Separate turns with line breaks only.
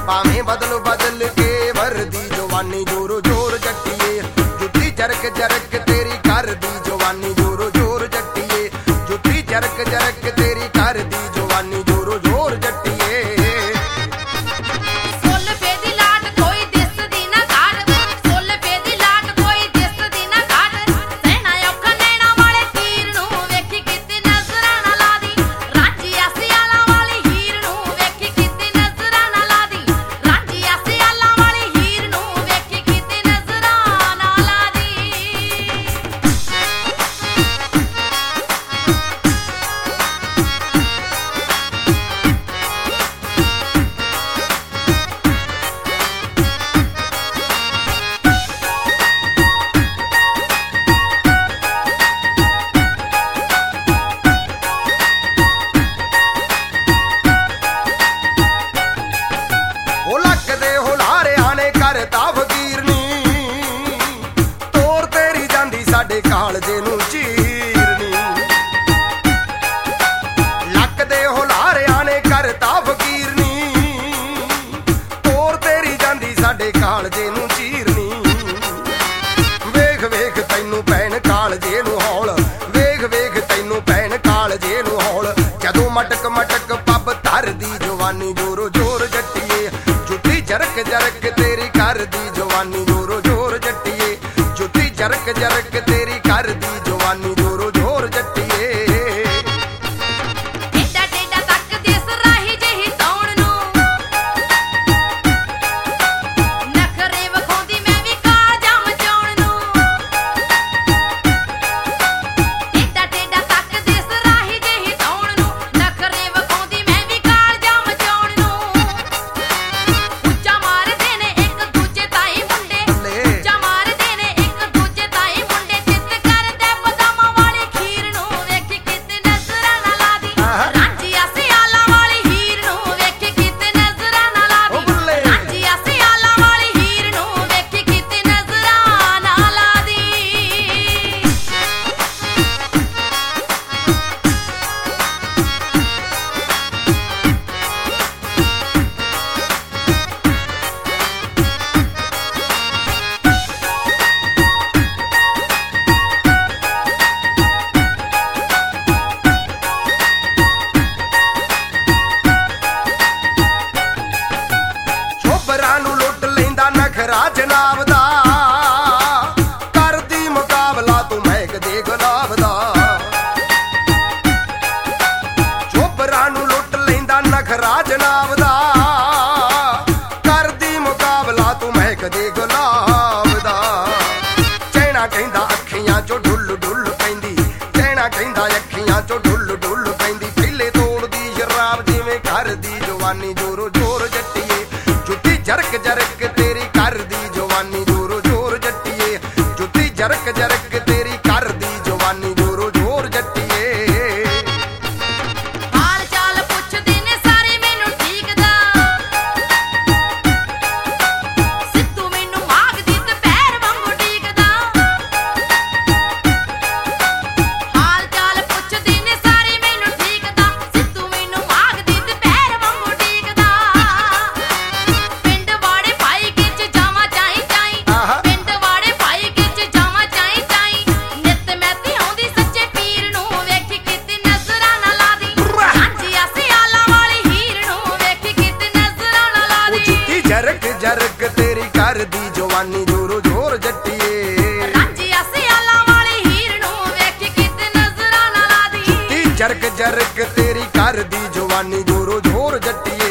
भावें बदल बदल के वरदी जवानी जोरो जोर जट्टिए जुत्ती जरक जरक तेरी कर दी जवानी जोरो जोर जट्टिए जुत्ती जरक जरक तेरी कर दी जवानी जोरो जोर जट्टिए कालजे नूं चीरनी लक दे हुलारियां ने करता फकीरनी तोर तेरी जांदी साडे कालजे नूं चीरनी वेख वेख तैनूं भैण कालजे नूं हौल वेख वेख तैनूं भैण कालजे नूं हौल जदों मटक मटक पब धर दी जवानी जोरो जोर जट्टिए जुत्ती जरक जरक तेरी कर दी जवानी जोरो जोर जट्टिए जुत्ती जरक जरक तेरी कर दी जवानी जोरो जोर जट्टिए जनाब दा कर दी मुकाबला तू महक दे गुलाब दा चोबरा नू लुट लैंदा नखरा जनाब दा कर दी मुकाबला तू महक दे गुलाब दा चैना कहंदा अखियां चो ढुल ढुल पैंदी चैना कहंदा अखियां चो ढुल ढुल पैंदी पहले तोड़ दी शराब जिवें कर दी जवानी जोरो जोर जट्टिए जुत्ती जरक जरक तेरी कर दी जवानी जोरो जोर जट्टिए जुत्ती जरक जरक तेरी कर दी जवानी जोरो जोर जट्टिए
हाल चाल पुछदे ने सारे मैनू ठीक दा सिद्धू मैनू मांगदी ते पैर वांगू टीकदा हाल चाल पुछदे ने सारे मैनू ठीक दा सिद्धू मैनू मांगदी ते पैर वांगू टीकदा पिंड वाड़े पाई गिच जावां चाई चाई पिंड वाड़े पाई गिच जावां चाई चाई नित मैं ते आउंदी सच्चे पीर नूं वेखी किते नज़रां ना ला दी हांजी आसे आला वाली हीर नूं वेखी किते नज़रां ना ला दी
जुत्ती जरक जरक तेरी कर दी जवानी जोरो जोर जट्टिए
हांजी आसे आला वाली हीर नूं वेखी किते नज़रां ना ला दी
जुत्ती जरक जरक तेरी कर दी जवानी जोरो जोर जट्टिए